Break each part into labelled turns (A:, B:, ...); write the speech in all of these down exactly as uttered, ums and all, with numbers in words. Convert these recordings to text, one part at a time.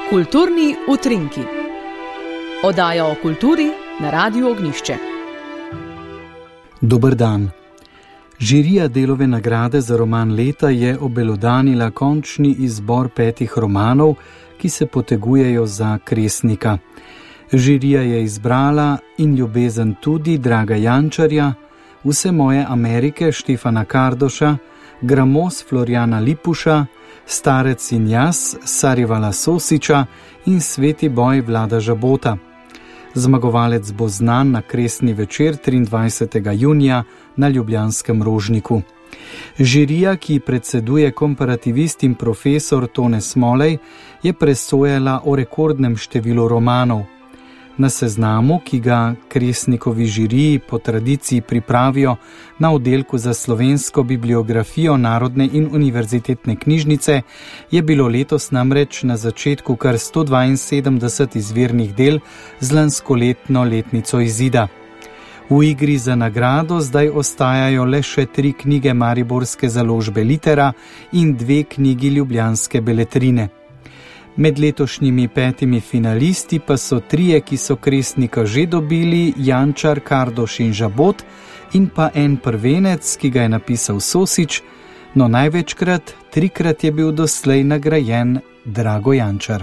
A: Kulturni utrinki. Oddaja o kulturi na Radiu Ognjišče.
B: Dober dan. Žirija Delove nagrade za roman leta je obelodanila končni izbor petih romanov, ki se potegujejo za Kresnika. Žirija je izbrala In ljubezen tudi Draga Jančarja, Vse moje Amerike Štefana Kardoša, Gramos Florjana Lipuša, Starec in jaz Sarivala Sosiča in Sveti boj Vlada Žabota. Zmagovalec bo znan na kresni večer triindvajsetega junija na ljubljanskem Rožniku. Žirija, ki predseduje komparativist in profesor Tone Smolej, je presojala o rekordnem številu romanov. Na seznamu, ki ga Kresnikovi žiriji po tradiciji pripravijo na oddelku za slovensko bibliografijo Narodne in univerzitetne knjižnice, je bilo letos namreč na začetku kar sto dvainsedemdeset izvirnih del z lanskoletno letnico izida. V igri za nagrado zdaj ostajajo le še tri knjige mariborske založbe Litera in dve knjigi ljubljanske Beletrine. Med letošnjimi petimi finalisti pa so trije, ki so Kresnika že dobili, Jančar, Kardoš in Žabot, in pa en prvenec, ki ga je napisal Sosič, no največkrat, trikrat je bil doslej nagrajen Drago Jančar.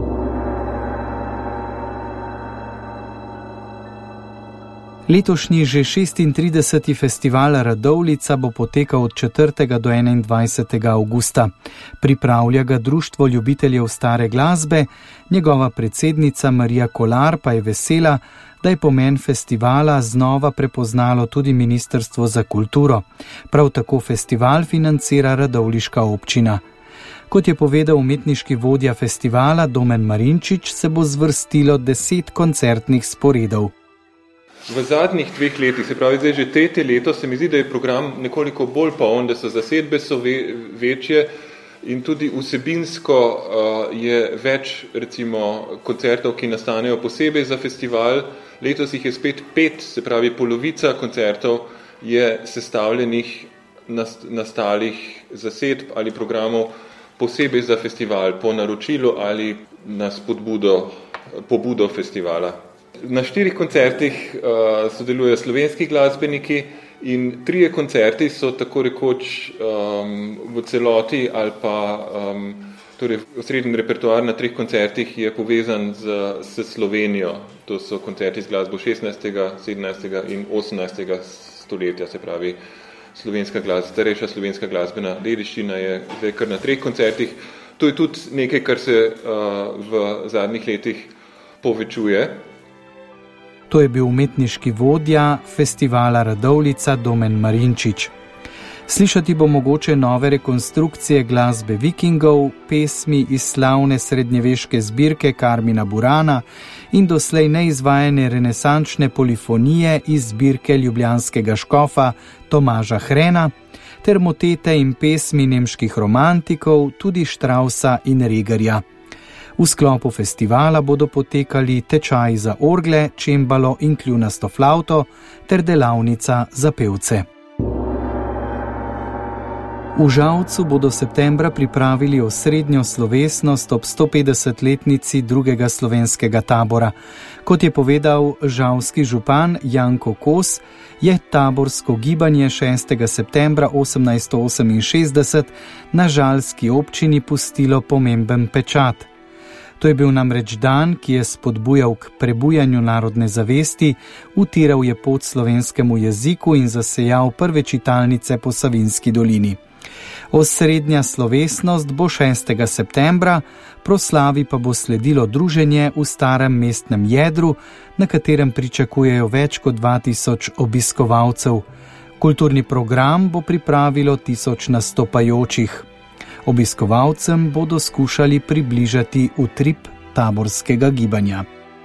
B: Letošnji že šestintrideseti festival Radovljica bo potekal od četrtega do enaindvajsetega avgusta. Pripravlja ga Društvo ljubiteljev stare glasbe, njegova predsednica Marija Kolar pa je vesela, da je pomen festivala znova prepoznalo tudi Ministrstvo za kulturo. Prav tako festival financira radovljiška občina. Kot je povedal umetniški vodja festivala Domen Marinčič, se bo zvrstilo deset koncertnih sporedov.
C: V zadnjih dveh letih, se pravi zdaj že tretje leto, se mi zdi, da je program nekoliko bolj poln, da so zasedbe so ve, večje in tudi vsebinsko uh, je več recimo koncertov, ki nastanejo posebej za festival. Letos jih je spet pet, se pravi polovica koncertov je sestavljenih nast, nastalih zasedb ali programov posebej za festival, po naročilu ali na spodbudo, pobudo festivala. Na štirih koncertih uh, sodelujejo slovenski glasbeniki in trije koncerti so tako rekoč um, v celoti ali pa um, torej osrednji repertoar na treh koncertih je povezan z, s Slovenijo. To so koncerti z glasbo šestnajstega, sedemnajstega in osemnajstega stoletja, se pravi slovenska glasba, starejša slovenska glasbena dediščina je zdaj kar na treh koncertih. To je tudi nekaj, kar se uh, v zadnjih letih povečuje.
B: To je bil umetniški vodja festivala Radovljica Domen Marinčič. Slišati bo mogoče nove rekonstrukcije glasbe vikingov, pesmi iz slavne srednjeveške zbirke Karmina Burana in doslej neizvajane renesančne polifonije iz zbirke ljubljanskega škofa Tomaža Hrena ter motete in pesmi nemških romantikov, tudi Štrausa in Regerja. V sklopu festivala bodo potekali tečaji za orgle, čembalo in kljunasto flavto ter delavnica za pevce. V Žalcu bodo septembra pripravili osrednjo slovesnost ob stopetdesetletnici drugega slovenskega tabora. Kot je povedal žalski župan Janko Kos, je taborsko gibanje šestega septembra osemnajststo oseminšestdeset na žalski občini pustilo pomemben pečat. To je bil namreč dan, ki je spodbujal k prebujanju narodne zavesti, utiral je pot slovenskemu jeziku in zasejal prve čitalnice po Savinjski dolini. Osrednja slovesnost bo šestega septembra, proslavi pa bo sledilo druženje v starem mestnem jedru, na katerem pričakujejo več kot dva tisoč obiskovalcev. Kulturni program bo pripravilo tisoč nastopajočih. Obiskovalcem bodo skušali približati utrip taborskega gibanja.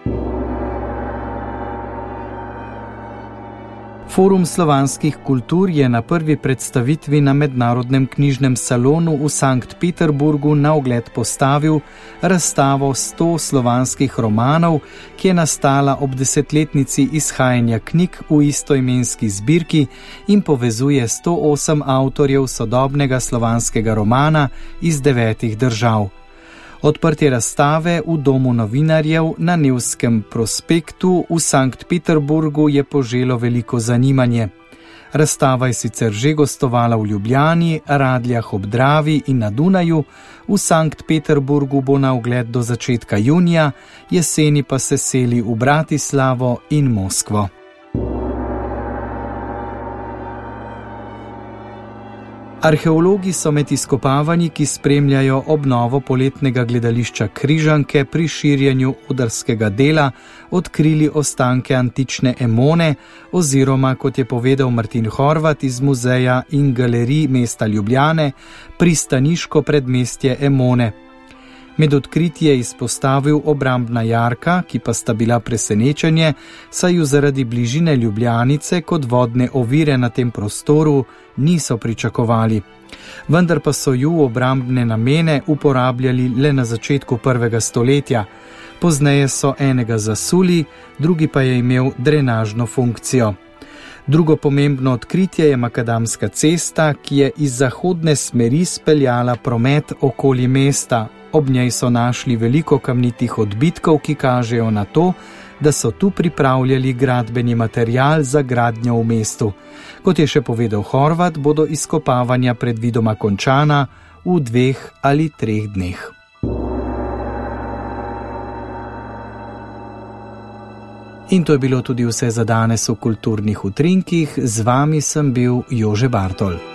B: Forum slovanskih kultur je na prvi predstavitvi na Mednarodnem knjižnem salonu v Sankt Peterburgu na ogled postavil razstavo sto slovanskih romanov, ki je nastala ob desetletnici izhajanja knjig v istoimenski zbirki in povezuje sto osem avtorjev sodobnega slovanskega romana iz devetih držav. Odprtje razstave v Domu novinarjev na Nevskem prospektu v Sankt Peterburgu je poželo veliko zanimanje. Razstava je sicer že gostovala v Ljubljani, Radljah ob Dravi in na Dunaju, v Sankt Peterburgu bo na ogled do začetka junija, jeseni pa se seli v Bratislavo in Moskvo. Arheologi so med izkopavanji, ki spremljajo obnovo poletnega gledališča Križanke pri širjenju odrskega dela, odkrili ostanke antične Emone oziroma, kot je povedal Martin Horvat iz Muzeja in galerij mesta Ljubljane, pristaniško predmestje Emone. Med odkritji je izpostavil obrambna jarka, ki pa sta bila presenečenje, saj ju zaradi bližine Ljubljanice kot vodne ovire na tem prostoru niso pričakovali. Vendar pa so ju v obrambne namene uporabljali le na začetku prvega stoletja. Pozneje so enega zasuli, drugi pa je imel drenažno funkcijo. Drugo pomembno odkritje je makadamska cesta, ki je iz zahodne smeri speljala promet okoli mesta. Ob njej so našli veliko kamnitih odbitkov, ki kažejo na to, da so tu pripravljali gradbeni material za gradnjo v mestu. Kot je še povedal Horvat, bodo izkopavanja predvidoma končana v dveh ali treh dneh. In to je bilo tudi vse za danes v Kulturnih utrinkih. Z vami sem bil Jože Bartol.